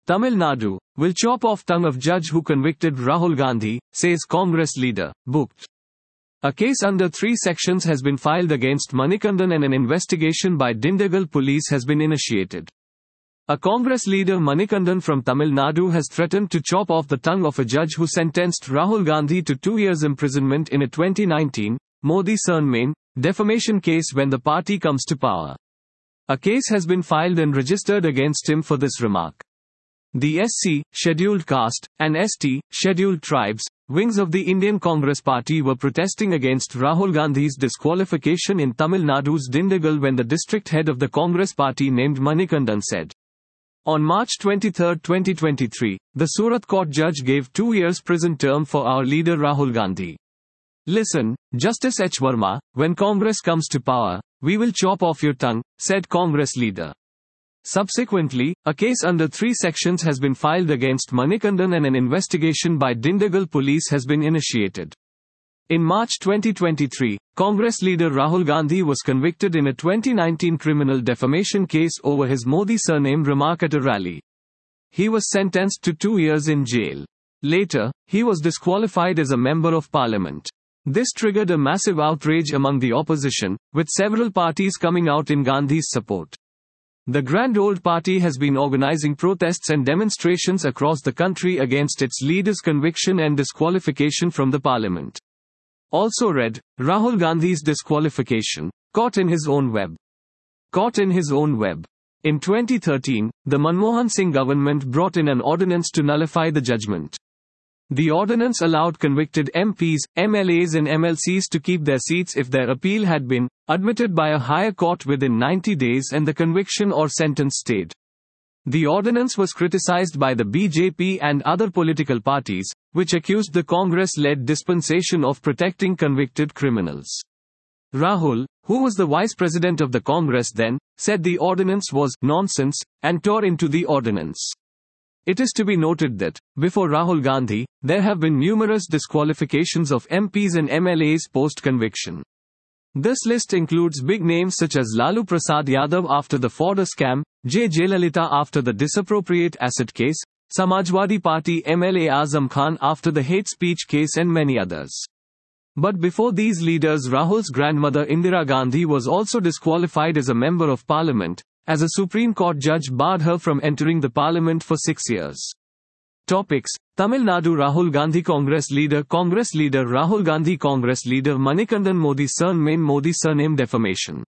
Tamil Nadu will chop off tongue of judge who convicted Rahul Gandhi, says Congress leader. Booked. A case under 3 sections has been filed against Manikandan and an investigation by Dindigul police has been initiated. A Congress leader, Manikandan from Tamil Nadu, has threatened to chop off the tongue of a judge who sentenced Rahul Gandhi to 2 years imprisonment in a 2019 Modi surname defamation case when the party comes to power. A case has been filed and registered against him for this remark. The SC, Scheduled Caste, and ST, Scheduled Tribes, wings of the Indian Congress Party were protesting against Rahul Gandhi's disqualification in Tamil Nadu's Dindigul when the district head of the Congress Party named Manikandan said. On March 23, 2023, the Surat court judge gave 2 years prison term for our leader Rahul Gandhi. Listen, Justice H. Verma, when Congress comes to power, we will chop off your tongue, said Congress leader. Subsequently, a case under 3 sections has been filed against Manikandan and an investigation by Dindigul police has been initiated. In March 2023, Congress leader Rahul Gandhi was convicted in a 2019 criminal defamation case over his Modi surname remark at a rally. He was sentenced to 2 years in jail. Later, he was disqualified as a member of parliament. This triggered a massive outrage among the opposition, with several parties coming out in Gandhi's support. The Grand Old Party has been organizing protests and demonstrations across the country against its leader's conviction and disqualification from the parliament. Also read, Rahul Gandhi's disqualification, caught in his own web. Caught in his own web. In 2013, the Manmohan Singh government brought in an ordinance to nullify the judgment. The ordinance allowed convicted MPs, MLAs and MLCs to keep their seats if their appeal had been admitted by a higher court within 90 days and the conviction or sentence stayed. The ordinance was criticized by the BJP and other political parties, which accused the Congress-led dispensation of protecting convicted criminals. Rahul, who was the vice president of the Congress then, said the ordinance was nonsense and tore into the ordinance. It is to be noted that, before Rahul Gandhi, there have been numerous disqualifications of MPs and MLAs post-conviction. This list includes big names such as Lalu Prasad Yadav after the Fodder scam, J. Jayalalitha after the disappropriate asset case, Samajwadi Party MLA Azam Khan after the hate speech case and many others. But before these leaders, Rahul's grandmother Indira Gandhi was also disqualified as a member of parliament, as a Supreme Court judge barred her from entering the parliament for 6 years. Topics: Tamil Nadu Rahul Gandhi Congress leader Rahul Gandhi Congress leader Manikandan Modi surname defamation.